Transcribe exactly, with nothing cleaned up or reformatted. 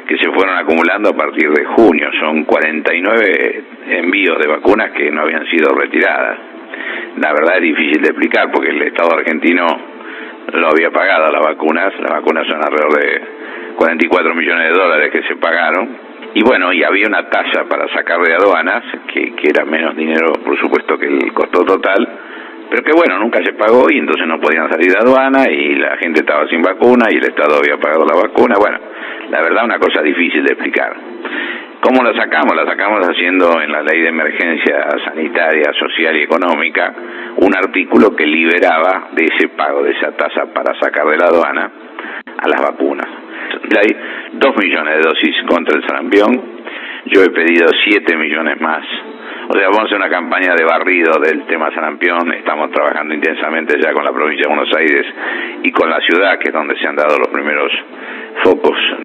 que se fueron acumulando a partir de junio. Son cuarenta y nueve envíos de vacunas que no habían sido retiradas. La verdad es difícil de explicar porque el Estado argentino lo había pagado las vacunas. Las vacunas son alrededor de cuarenta y cuatro millones de dólares que se pagaron. Y bueno, y había una tasa para sacar de aduanas, que, que era menos dinero, por supuesto, que el costo total, pero que bueno, nunca se pagó y entonces no podían salir de aduana y la gente estaba sin vacuna y el Estado había pagado la vacuna. Bueno, la verdad una cosa difícil de explicar. ¿Cómo la sacamos? La sacamos haciendo en la Ley de Emergencia Sanitaria, Social y Económica un artículo que liberaba de ese pago, de esa tasa para sacar de la aduana a las vacunas. Hay dos millones de dosis contra el sarampión. Yo he pedido siete millones más. O sea, vamos a hacer una campaña de barrido del tema sarampión. Estamos trabajando intensamente ya con la provincia de Buenos Aires y con la ciudad, que es donde se han dado los primeros focos